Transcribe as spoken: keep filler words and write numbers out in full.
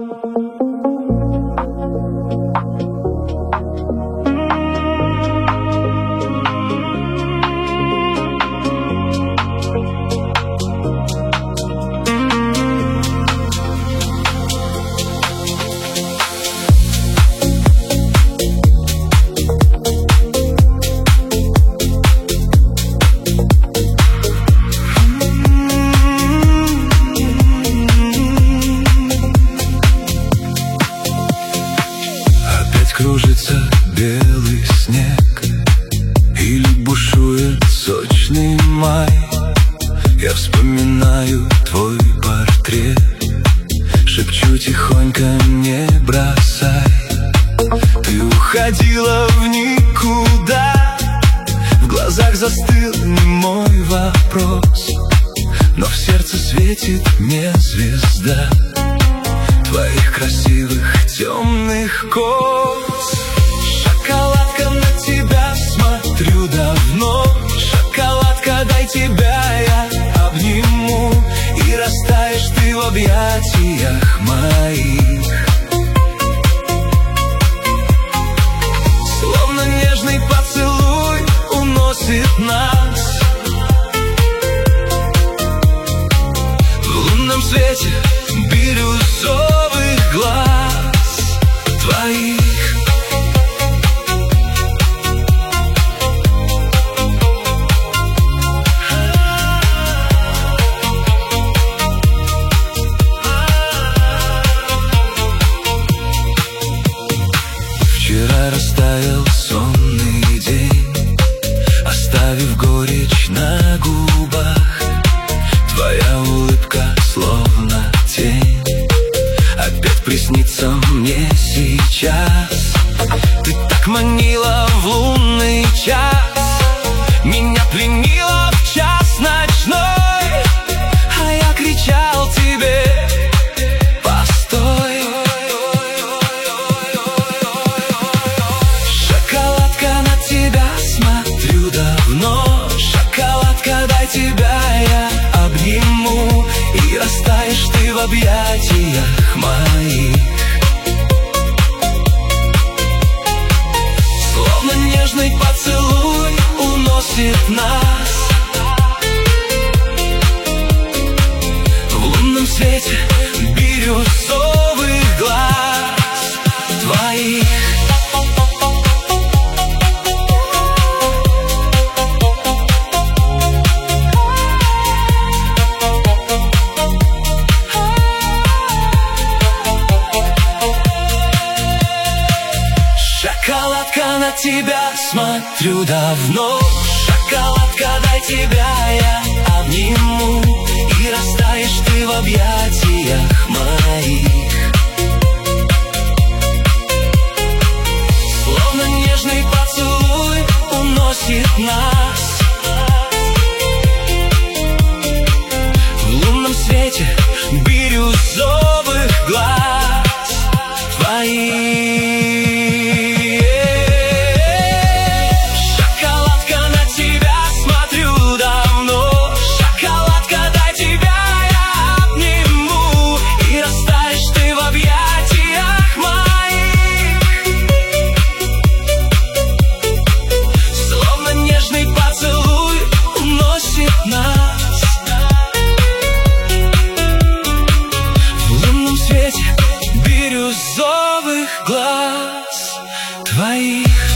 Кружится белый снег, или бушует сочный май. Я вспоминаю твой портрет, шепчу тихонько: не бросай. Ты уходила в никуда, в глазах застыл немой вопрос, но в сердце светит мне звезда твоих красивых темных кос. Шоколадка, на тебя смотрю давно. Шоколадка, дай тебя я обниму, и растаешь ты в объятиях моих. Словно нежный поцелуй уносит нас в лунном свете бирюзовых глаз твоих. Вчера растаял сонный день, оставив горечь на губах. Твоя улыбка словно тень опять приснится мне сейчас. Ты так манила в лунный час, меня пленила в час ночной, а я кричал тебе: постой. Шоколадка, на тебя смотрю давно. Шоколадка, дай тебя я обниму, и растаешь ты в объятиях моих. Словно нежный поцелуй уносит нас в лунном свете бирюзовых глаз твоих. Шоколадка, на тебя смотрю давно. Шоколадка, дай тебя я обниму, и растаешь ты в объятиях моих. Словно нежный поцелуй уносит нас в лунном свете бирюзовых глаз твоих. Бирюзовых глаз твоих.